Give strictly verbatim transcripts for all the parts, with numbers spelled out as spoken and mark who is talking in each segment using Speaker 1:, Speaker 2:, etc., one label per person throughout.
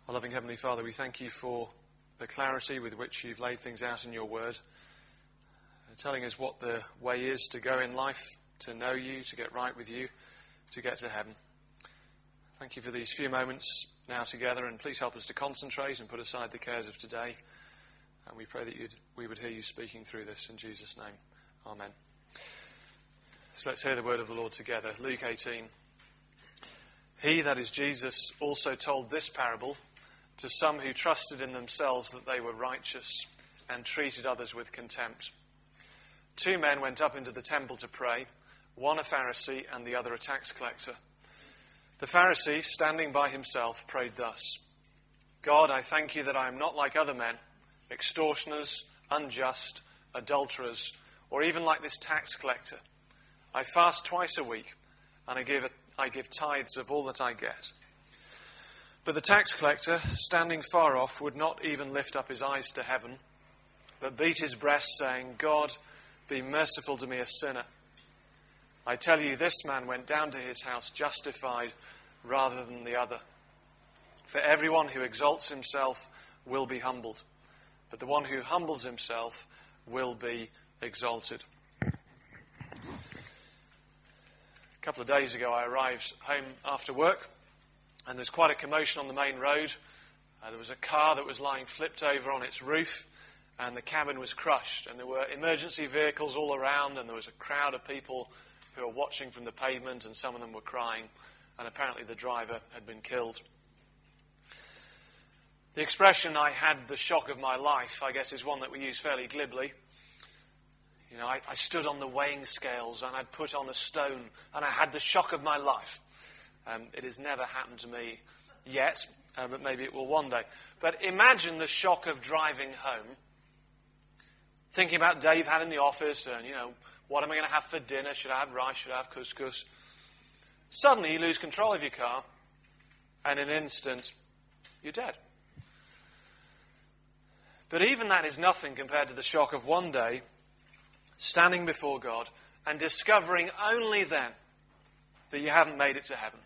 Speaker 1: Our loving Heavenly Father, we thank you for the clarity with which you've laid things out in your word, telling us what the way is to go in life, to know you, to get right with you, to get to heaven. Thank you for these few moments now together, and please help us to concentrate and put aside the cares of today. And we pray that you'd, we would hear you speaking through this in Jesus' name. Amen. So let's hear the word of the Lord together. Luke eighteen. He, that is Jesus, also told this parable to some who trusted in themselves that they were righteous and treated others with contempt. Two men went up into the temple to pray, one a Pharisee and the other a tax collector. The Pharisee, standing by himself, prayed thus: God, I thank you that I am not like other men, extortioners, unjust, adulterers, or even like this tax collector. I fast twice a week, and I give, I give tithes of all that I get. But the tax collector, standing far off, would not even lift up his eyes to heaven, but beat his breast, saying, God, be merciful to me, a sinner. I tell you, this man went down to his house justified rather than the other. For everyone who exalts himself will be humbled, but the one who humbles himself will be exalted. A couple of days ago, I arrived home after work, and there's quite a commotion on the main road. Uh, there was a car that was lying flipped over on its roof, and the cabin was crushed, and there were emergency vehicles all around, and there was a crowd of people who were watching from the pavement, and some of them were crying, and apparently the driver had been killed. The expression, I had the shock of my life, I guess is one that we use fairly glibly. You know, I, I stood on the weighing scales, and I'd put on a stone, and I had the shock of my life. Um, it has never happened to me yet, uh, but maybe it will one day. But imagine the shock of driving home, thinking about Dave had in the office, and, you know, what am I going to have for dinner? Should I have rice? Should I have couscous? Suddenly you lose control of your car, and in an instant, you're dead. But even that is nothing compared to the shock of one day standing before God and discovering only then that you haven't made it to heaven.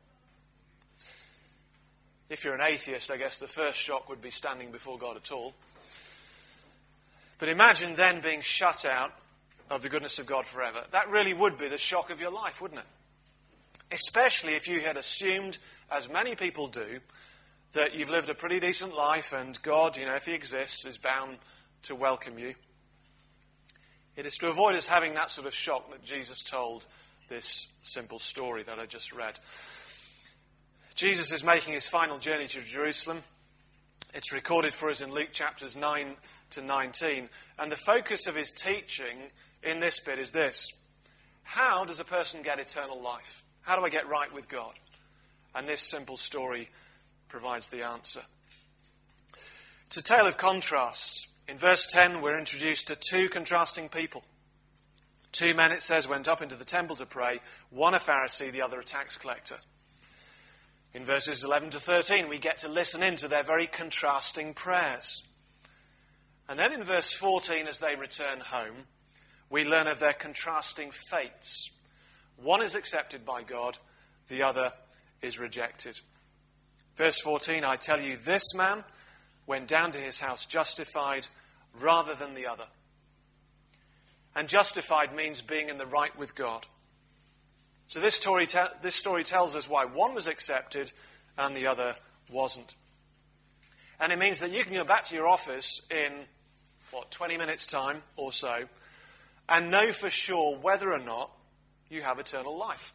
Speaker 1: If you're an atheist, I guess the first shock would be standing before God at all. But imagine then being shut out of the goodness of God forever. That really would be the shock of your life, wouldn't it? Especially if you had assumed, as many people do, that you've lived a pretty decent life and God, you know, if he exists, is bound to welcome you. It is to avoid us having that sort of shock that Jesus told this simple story that I just read. Jesus is making his final journey to Jerusalem. It's recorded for us in Luke chapters nine to nineteen. And the focus of his teaching in this bit is this: how does a person get eternal life? How do I get right with God? And this simple story provides the answer. It's a tale of contrasts. In verse ten, we're introduced to two contrasting people. Two men, it says, went up into the temple to pray, one a Pharisee, the other a tax collector. In verses eleven to thirteen, we get to listen in to their very contrasting prayers. And then in verse fourteen, as they return home, we learn of their contrasting fates. One is accepted by God, the other is rejected. Verse fourteen, I tell you, this man went down to his house justified rather than the other. And justified means being in the right with God. So this story, te- this story tells us why one was accepted and the other wasn't. And it means that you can go back to your office in, what, twenty minutes' time or so, and know for sure whether or not you have eternal life.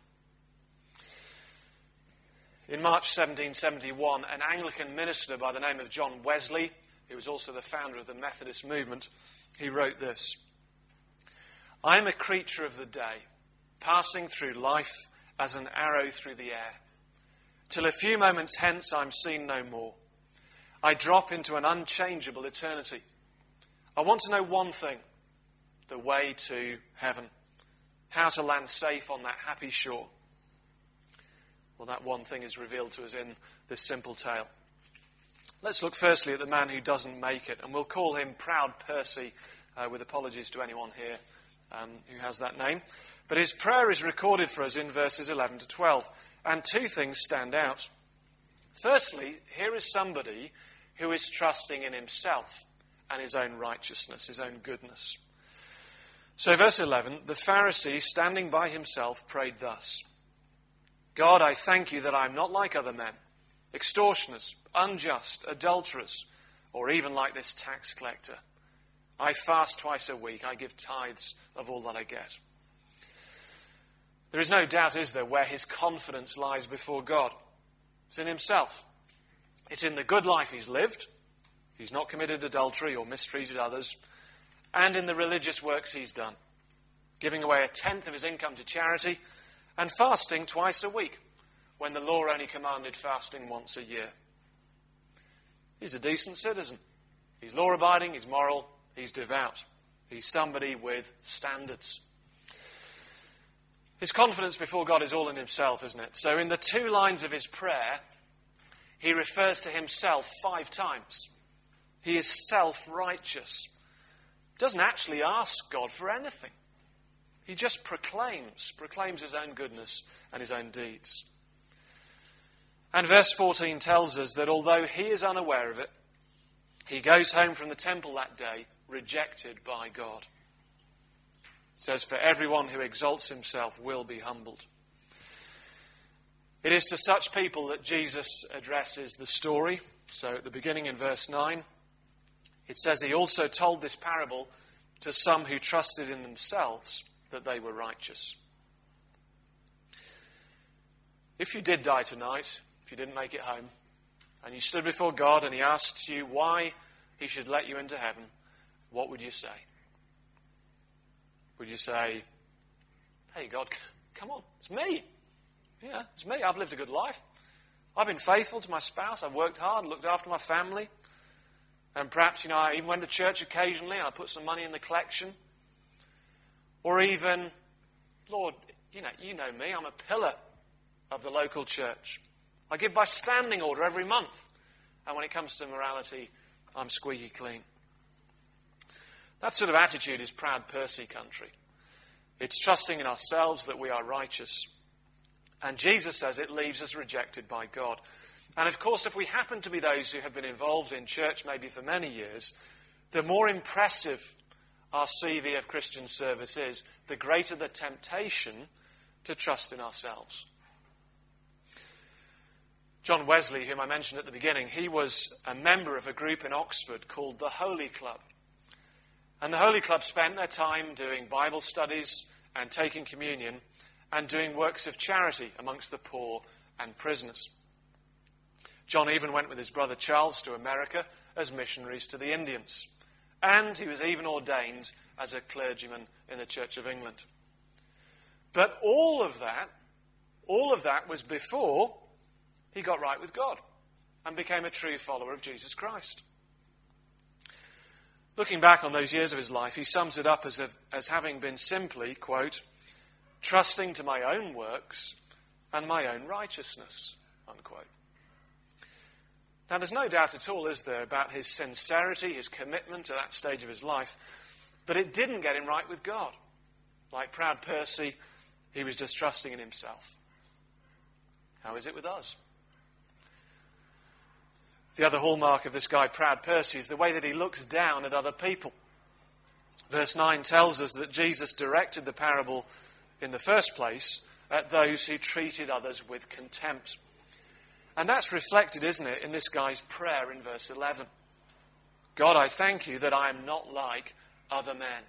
Speaker 1: In March seventeen seventy-one, an Anglican minister by the name of John Wesley, who was also the founder of the Methodist movement, he wrote this: I am a creature of the day, passing through life as an arrow through the air. Till a few moments hence I'm seen no more. I drop into an unchangeable eternity. I want to know one thing: the way to heaven. How to land safe on that happy shore. Well, that one thing is revealed to us in this simple tale. Let's look firstly at the man who doesn't make it, and we'll call him Proud Percy, uh, with apologies to anyone here um, who has that name. But his prayer is recorded for us in verses eleven to twelve, and two things stand out. Firstly, here is somebody who is trusting in himself and his own righteousness, his own goodness. So verse eleven, the Pharisee, standing by himself, prayed thus: God, I thank you that I am not like other men, extortioners, unjust, adulterers, or even like this tax collector. I fast twice a week. I give tithes of all that I get. There is no doubt, is there, where his confidence lies before God. It's in himself. It's in the good life he's lived. He's not committed adultery or mistreated others. And in the religious works he's done, giving away a tenth of his income to charity and fasting twice a week, when the law only commanded fasting once a year. He's a decent citizen. He's law-abiding, he's moral, he's devout. He's somebody with standards. His confidence before God is all in himself, isn't it? So in the two lines of his prayer, he refers to himself five times. He is self-righteous. Doesn't actually ask God for anything. He just proclaims, proclaims his own goodness and his own deeds. And verse fourteen tells us that although he is unaware of it, he goes home from the temple that day rejected by God. It says, for everyone who exalts himself will be humbled. It is to such people that Jesus addresses the story. So at the beginning in verse nine, it says he also told this parable to some who trusted in themselves that they were righteous. If you did die tonight, if you didn't make it home, and you stood before God and he asked you why he should let you into heaven, what would you say? Would you say, hey God, come on, it's me. Yeah, it's me. I've lived a good life. I've been faithful to my spouse. I've worked hard, looked after my family. And perhaps, you know, I even went to church occasionally and I put some money in the collection. Or even, Lord, you know, you know me, I'm a pillar of the local church. I give by standing order every month. And when it comes to morality, I'm squeaky clean. That sort of attitude is proud Percy country. It's trusting in ourselves that we are righteous. And Jesus says it leaves us rejected by God. And of course, if we happen to be those who have been involved in church maybe for many years, the more impressive our C V of Christian service is, the greater the temptation to trust in ourselves. John Wesley, whom I mentioned at the beginning, he was a member of a group in Oxford called the Holy Club. And the Holy Club spent their time doing Bible studies and taking communion and doing works of charity amongst the poor and prisoners. John even went with his brother Charles to America as missionaries to the Indians. And he was even ordained as a clergyman in the Church of England. But all of that, all of that was before he got right with God and became a true follower of Jesus Christ. Looking back on those years of his life, he sums it up as, a, as having been simply, quote, trusting to my own works and my own righteousness, unquote. Now, there's no doubt at all, is there, about his sincerity, his commitment at that stage of his life, but it didn't get him right with God. Like proud Percy, he was just trusting in himself. How is it with us? The other hallmark of this guy, proud Percy, is the way that he looks down at other people. Verse nine tells us that Jesus directed the parable in the first place at those who treated others with contempt. And that's reflected, isn't it, in this guy's prayer in verse eleven. God, I thank you that I am not like other men.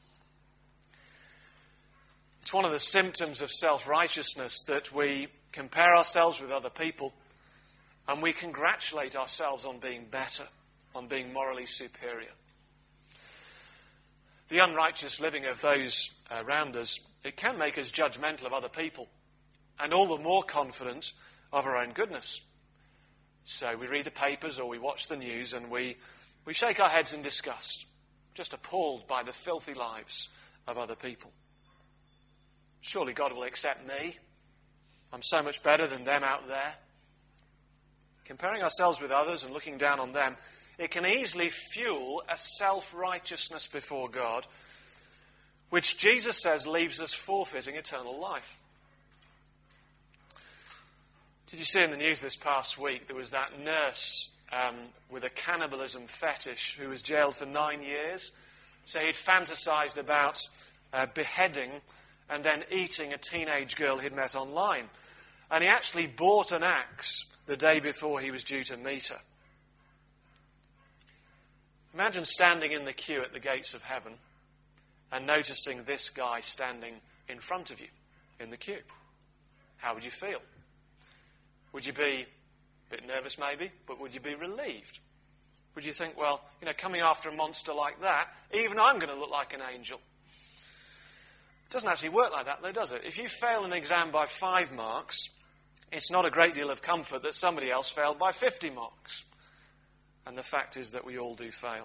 Speaker 1: It's one of the symptoms of self-righteousness that we compare ourselves with other people and we congratulate ourselves on being better, on being morally superior. The unrighteous living of those around us, it can make us judgmental of other people and all the more confident of our own goodness. So we read the papers or we watch the news and we, we shake our heads in disgust, just appalled by the filthy lives of other people. Surely God will accept me. I'm so much better than them out there. Comparing ourselves with others and looking down on them, it can easily fuel a self-righteousness before God, which Jesus says leaves us forfeiting eternal life. Did you see in the news this past week there was that nurse um, with a cannibalism fetish who was jailed for nine years? So he'd fantasized about uh, beheading and then eating a teenage girl he'd met online. And he actually bought an axe the day before he was due to meet her. Imagine standing in the queue at the gates of heaven and noticing this guy standing in front of you in the queue. How would you feel? Would you be a bit nervous maybe, but would you be relieved? Would you think, well, you know, coming after a monster like that, even I'm going to look like an angel? It doesn't actually work like that though, does it? If you fail an exam by five marks, it's not a great deal of comfort that somebody else failed by fifty marks. And the fact is that we all do fail.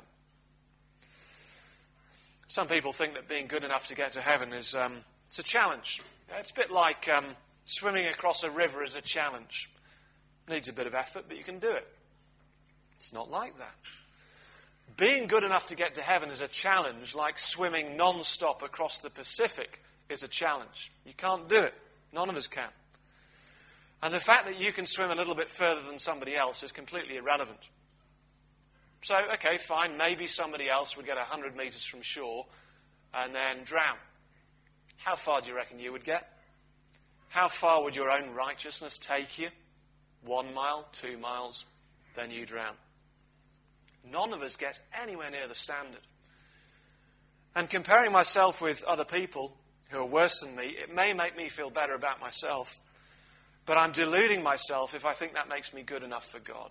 Speaker 1: Some people think that being good enough to get to heaven is um, it's a challenge. It's a bit like um, swimming across a river is a challenge. Needs a bit of effort, but you can do it. It's not like that. Being good enough to get to heaven is a challenge, like swimming non-stop across the Pacific is a challenge. You can't do it. None of us can. And the fact that you can swim a little bit further than somebody else is completely irrelevant. So, okay, fine, maybe somebody else would get one hundred metres from shore and then drown. How far do you reckon you would get? How far would your own righteousness take you? One mile, two miles, then you drown. None of us gets anywhere near the standard. And comparing myself with other people who are worse than me, it may make me feel better about myself, but I'm deluding myself if I think that makes me good enough for God.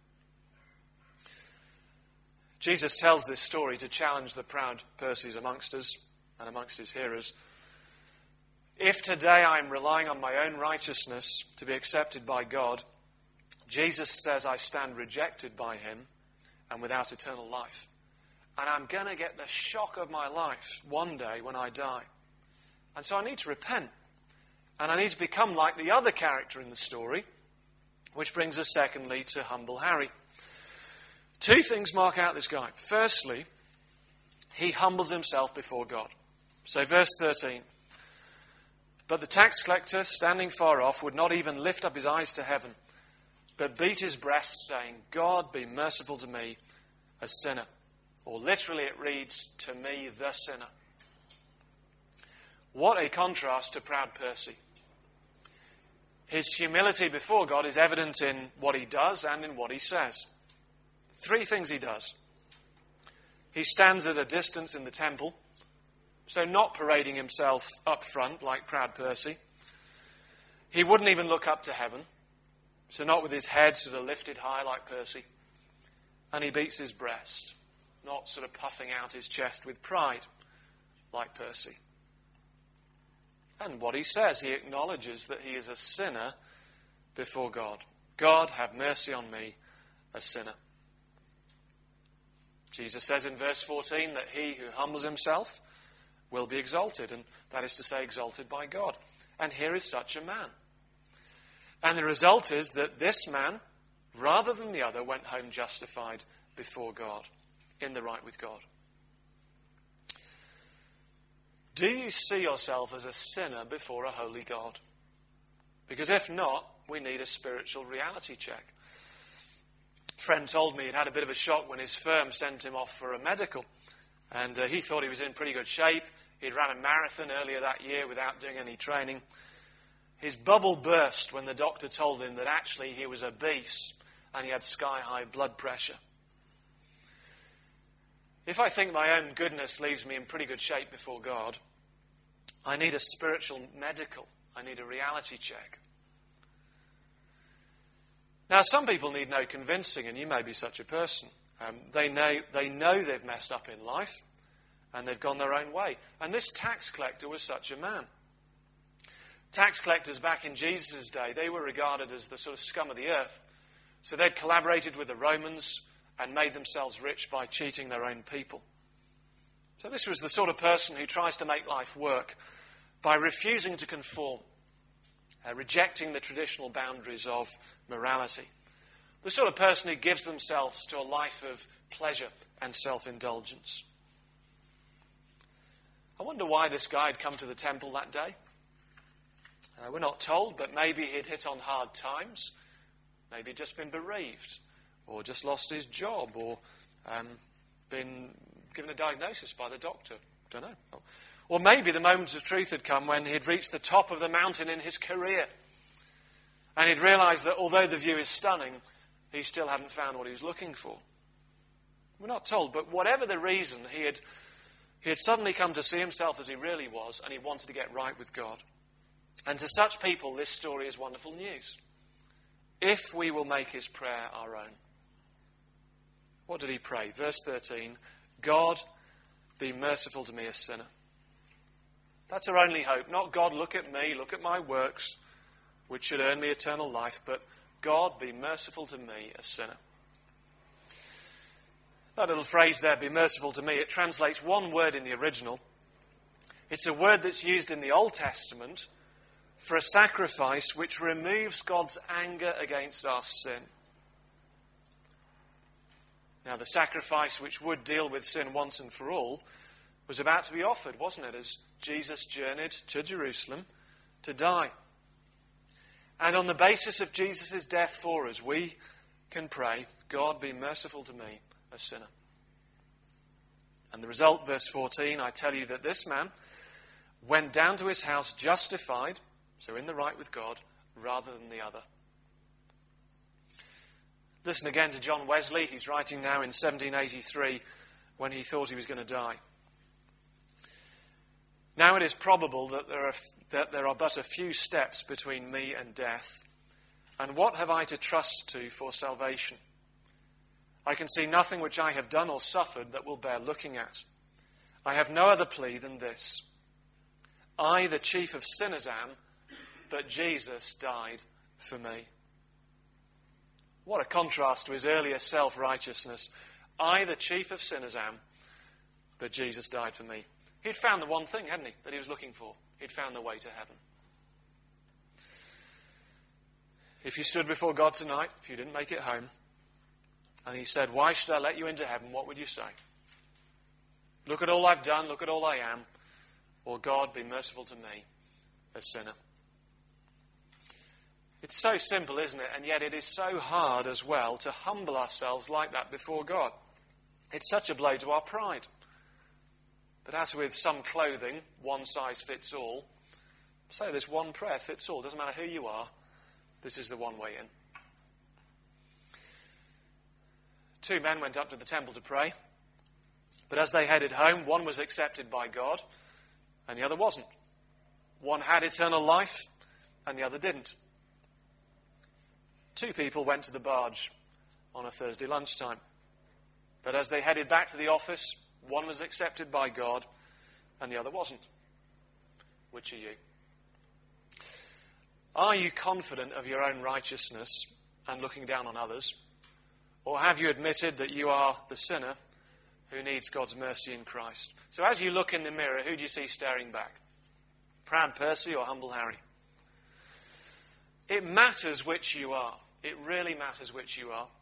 Speaker 1: Jesus tells this story to challenge the proud Perseus amongst us and amongst his hearers. If today I'm relying on my own righteousness to be accepted by God, Jesus says I stand rejected by him and without eternal life. And I'm going to get the shock of my life one day when I die. And so I need to repent. And I need to become like the other character in the story, which brings us secondly to humble Harry. Two things mark out this guy. Firstly, he humbles himself before God. So verse thirteen. But the tax collector, standing far off, would not even lift up his eyes to heaven, but beat his breast, saying, God, be merciful to me, a sinner. Or literally it reads, to me, the sinner. What a contrast to proud Percy. His humility before God is evident in what he does and in what he says. Three things he does. He stands at a distance in the temple, so not parading himself up front like proud Percy. He wouldn't even look up to heaven, so not with his head sort of lifted high like Percy. And he beats his breast, not sort of puffing out his chest with pride like Percy. And what he says, he acknowledges that he is a sinner before God. God, have mercy on me, a sinner. Jesus says in verse fourteen that he who humbles himself will be exalted, and that is to say, exalted by God. And here is such a man. And the result is that this man, rather than the other, went home justified before God, in the right with God. Do you see yourself as a sinner before a holy God? Because if not, we need a spiritual reality check. A friend told me he'd had a bit of a shock when his firm sent him off for a medical. And uh, he thought he was in pretty good shape. He'd ran a marathon earlier that year without doing any training. His bubble burst when the doctor told him that actually he was obese and he had sky-high blood pressure. If I think my own goodness leaves me in pretty good shape before God, I need a spiritual medical. I need a reality check. Now, some people need no convincing, and you may be such a person. Um, they know they know they've messed up in life, and they've gone their own way. And this tax collector was such a man. Tax collectors back in Jesus' day, they were regarded as the sort of scum of the earth. So they'd collaborated with the Romans and made themselves rich by cheating their own people. So this was the sort of person who tries to make life work by refusing to conform, uh, rejecting the traditional boundaries of morality. The sort of person who gives themselves to a life of pleasure and self-indulgence. I wonder why this guy had come to the temple that day. Uh, we're not told, but maybe he'd hit on hard times. Maybe he'd just been bereaved, or just lost his job, or um, been given a diagnosis by the doctor. Don't know. Or maybe the moment of truth had come when he'd reached the top of the mountain in his career, and he'd realised that although the view is stunning, he still hadn't found what he was looking for. We're not told, but whatever the reason, he had, he had suddenly come to see himself as he really was, and he wanted to get right with God. And to such people, this story is wonderful news. If we will make his prayer our own. What did he pray? Verse thirteen, God, be merciful to me, a sinner. That's our only hope. Not God, look at me, look at my works, which should earn me eternal life, but God, be merciful to me, a sinner. That little phrase there, be merciful to me, it translates one word in the original. It's a word that's used in the Old Testament for a sacrifice which removes God's anger against our sin. Now, the sacrifice which would deal with sin once and for all was about to be offered, wasn't it, as Jesus journeyed to Jerusalem to die. And on the basis of Jesus' death for us, we can pray, God, be merciful to me, a sinner. And the result, verse fourteen, I tell you that this man went down to his house justified, so in the right with God, rather than the other. Listen again to John Wesley. He's writing now in seventeen eighty-three when he thought he was going to die. Now it is probable that there are, that there are but a few steps between me and death. And what have I to trust to for salvation? I can see nothing which I have done or suffered that will bear looking at. I have no other plea than this. I, the chief of sinners, am, but Jesus died for me. What a contrast to his earlier self-righteousness. I, the chief of sinners, am, but Jesus died for me. He'd found the one thing, hadn't he, that he was looking for. He'd found the way to heaven. If you stood before God tonight, if you didn't make it home, and he said, why should I let you into heaven, what would you say? Look at all I've done, look at all I am, or God, be merciful to me, a sinner. It's so simple, isn't it? And yet it is so hard as well to humble ourselves like that before God. It's such a blow to our pride. But as with some clothing, one size fits all, so this one prayer fits all. Doesn't matter who you are, this is the one way in. Two men went up to the temple to pray, but as they headed home, one was accepted by God and the other wasn't. One had eternal life and the other didn't. Two people went to the barge on a Thursday lunchtime, but as they headed back to the office, one was accepted by God and the other wasn't. Which are you? Are you confident of your own righteousness and looking down on others? Or have you admitted that you are the sinner who needs God's mercy in Christ? So as you look in the mirror, who do you see staring back? Proud Percy or humble Harry? It matters which you are. It really matters which you are.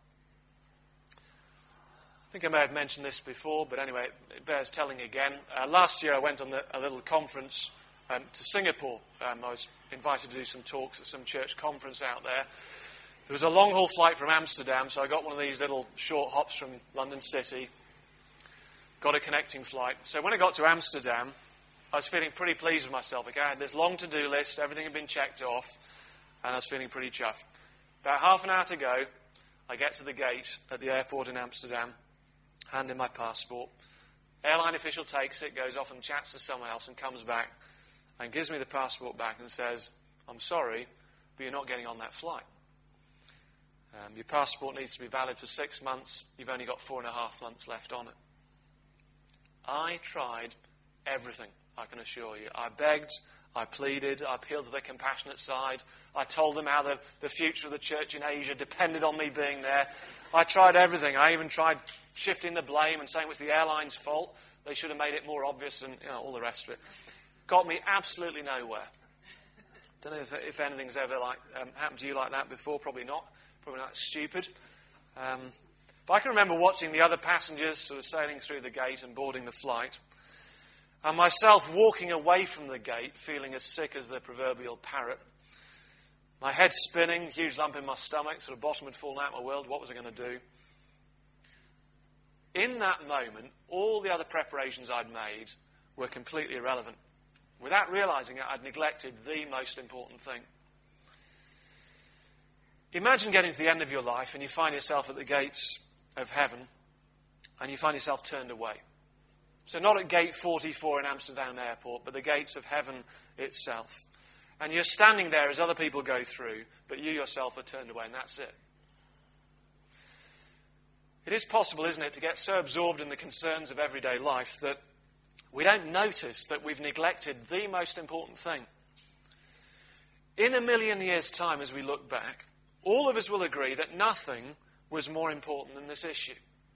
Speaker 1: I think I may have mentioned this before, but anyway, it bears telling again. Uh, last year I went on the, a little conference um, to Singapore. Um, I was invited to do some talks at some church conference out there. There was a long-haul flight from Amsterdam, so I got one of these little short hops from London City, got a connecting flight. So when I got to Amsterdam, I was feeling pretty pleased with myself. Like I had this long to-do list, everything had been checked off, and I was feeling pretty chuffed. About half an hour to go, I get to the gate at the airport in Amsterdam, hand in my passport. Airline official takes it, goes off and chats to someone else and comes back and gives me the passport back and says, I'm sorry, but you're not getting on that flight. Um, your passport needs to be valid for six months. You've only got four and a half months left on it. I tried everything, I can assure you. I begged, I pleaded, I appealed to their compassionate side. I told them how the, the future of the church in Asia depended on me being there. I tried everything. I even tried shifting the blame and saying it was the airline's fault. They should have made it more obvious and you know, all the rest of it. Got me absolutely nowhere. Don't know if, if anything's ever like um, happened to you like that before. Probably not. Probably not stupid. Um, but I can remember watching the other passengers sort of sailing through the gate and boarding the flight, and myself walking away from the gate feeling as sick as the proverbial parrot. My head's spinning, huge lump in my stomach, sort of bottom had fallen out of my world. What was I going to do? In that moment, all the other preparations I'd made were completely irrelevant. Without realizing it, I'd neglected the most important thing. Imagine getting to the end of your life and you find yourself at the gates of heaven and you find yourself turned away. So not at gate forty-four in Amsterdam Airport, but the gates of heaven itself. And you're standing there as other people go through, but you yourself are turned away, and that's it. It is possible, isn't it, to get so absorbed in the concerns of everyday life that we don't notice that we've neglected the most important thing. In a million years' time, as we look back, all of us will agree that nothing was more important than this issue.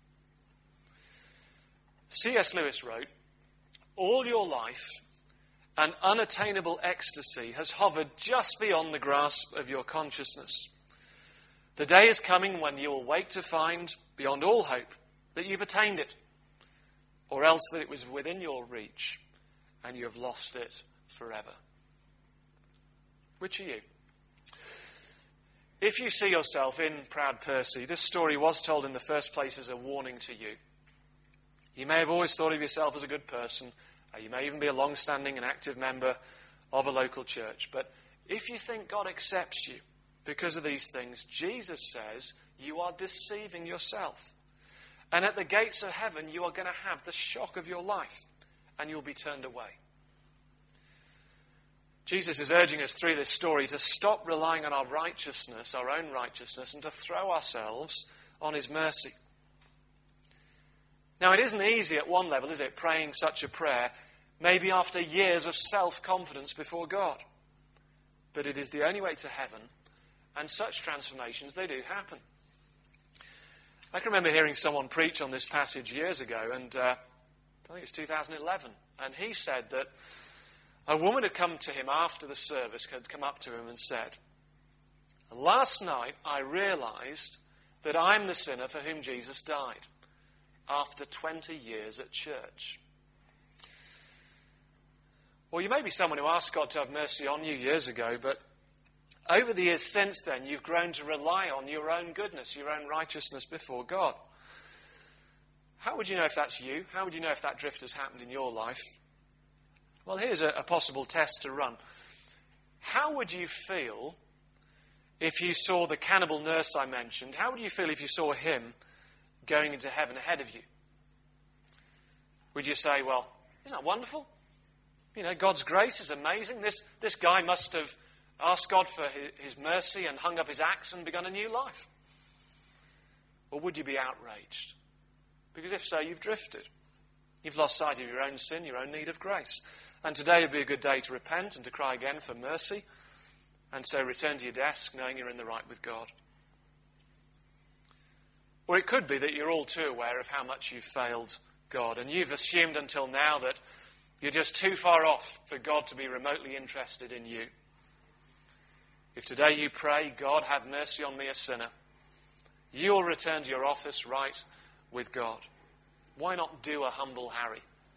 Speaker 1: C S Lewis wrote, "All your life, an unattainable ecstasy has hovered just beyond the grasp of your consciousness. The day is coming when you will wake to find, beyond all hope, that you've attained it, or else that it was within your reach and you have lost it forever." Which are you? If you see yourself in Proud Percy, this story was told in the first place as a warning to you. You may have always thought of yourself as a good person. You may even be a long-standing and active member of a local church. But if you think God accepts you because of these things, Jesus says you are deceiving yourself. And at the gates of heaven, you are going to have the shock of your life, and you'll be turned away. Jesus is urging us through this story to stop relying on our righteousness, our own righteousness, and to throw ourselves on his mercy. Now, it isn't easy at one level, is it, praying such a prayer, maybe after years of self-confidence before God. But it is the only way to heaven, and such transformations, they do happen. I can remember hearing someone preach on this passage years ago, and uh, I think it was two thousand eleven, and he said that a woman had come to him after the service, had come up to him and said, "Last night I realized that I'm the sinner for whom Jesus died, after twenty years at church." Well, you may be someone who asked God to have mercy on you years ago, but over the years since then, you've grown to rely on your own goodness, your own righteousness before God. How would you know if that's you? How would you know if that drift has happened in your life? Well, here's a, a possible test to run. How would you feel if you saw the cannibal nurse I mentioned? How would you feel if you saw him going into heaven ahead of you? Would you say, well, isn't that wonderful? You know, God's grace is amazing. This, this guy must have asked God for his, his mercy and hung up his axe and begun a new life. Or would you be outraged? Because if so, you've drifted. You've lost sight of your own sin, your own need of grace. And today would be a good day to repent and to cry again for mercy. And so return to your desk knowing you're in the right with God. Or it could be that you're all too aware of how much you've failed God, and you've assumed until now that you're just too far off for God to be remotely interested in you. If today you pray, "God, have mercy on me, a sinner," you'll return to your office right with God. Why not do a humble Harry?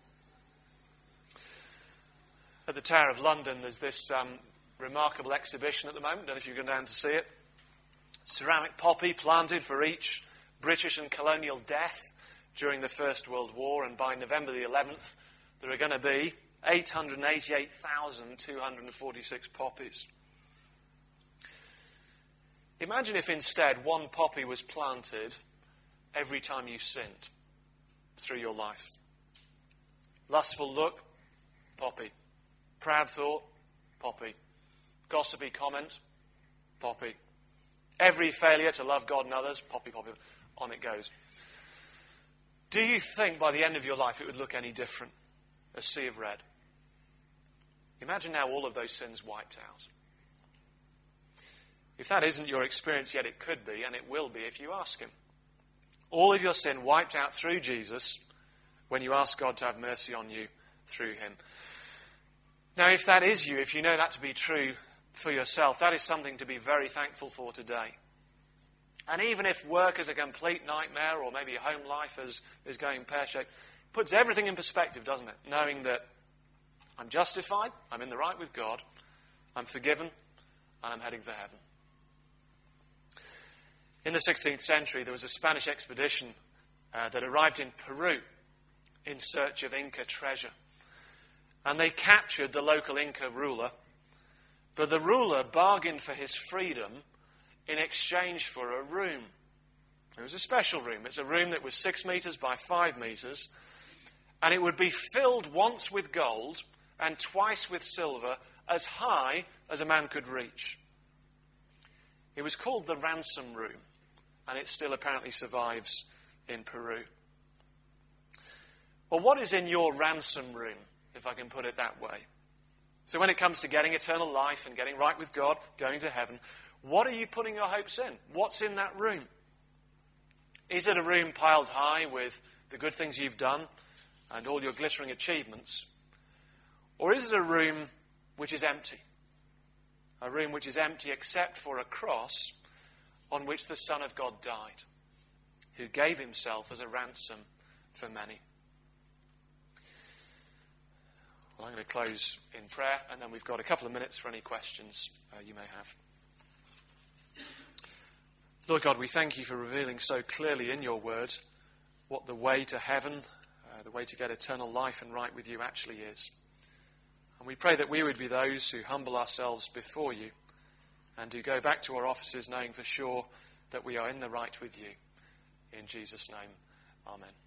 Speaker 1: At the Tower of London, there's this um, remarkable exhibition at the moment. I don't know if you've gone down to see it. Ceramic poppy planted for each British and colonial death during the First World War, and by November the eleventh, there are going to be eight hundred eighty-eight thousand two hundred forty-six poppies. Imagine if instead one poppy was planted every time you sinned through your life. Lustful look, poppy. Proud thought, poppy. Gossipy comment, poppy. Every failure to love God and others, poppy, poppy. On it goes. Do you think by the end of your life it would look any different? A sea of red. Imagine now all of those sins wiped out. If that isn't your experience yet, it could be, and it will be if you ask him. All of your sin wiped out through Jesus when you ask God to have mercy on you through him. Now, if that is you, if you know that to be true for yourself, that is something to be very thankful for today. And even if work is a complete nightmare, or maybe your home life is, is going pear-shaped, puts everything in perspective, doesn't it? Knowing that I'm justified, I'm in the right with God, I'm forgiven, and I'm heading for heaven. In the sixteenth century, there was a Spanish expedition uh, that arrived in Peru in search of Inca treasure. And they captured the local Inca ruler, but the ruler bargained for his freedom in exchange for a room. It was a special room. It's a room that was six metres by five metres, and it would be filled once with gold and twice with silver, as high as a man could reach. It was called the ransom room, and it still apparently survives in Peru. Well, what is in your ransom room, if I can put it that way? So when it comes to getting eternal life and getting right with God, going to heaven, what are you putting your hopes in? What's in that room? Is it a room piled high with the good things you've done and all your glittering achievements? Or is it a room which is empty? A room which is empty except for a cross on which the Son of God died, who gave himself as a ransom for many. Well, I'm going to close in prayer, and then we've got a couple of minutes for any questions uh, you may have. Lord God, we thank you for revealing so clearly in your word what the way to heaven, uh, the way to get eternal life and right with you actually is. And we pray that we would be those who humble ourselves before you and who go back to our offices knowing for sure that we are in the right with you. In Jesus' name, amen.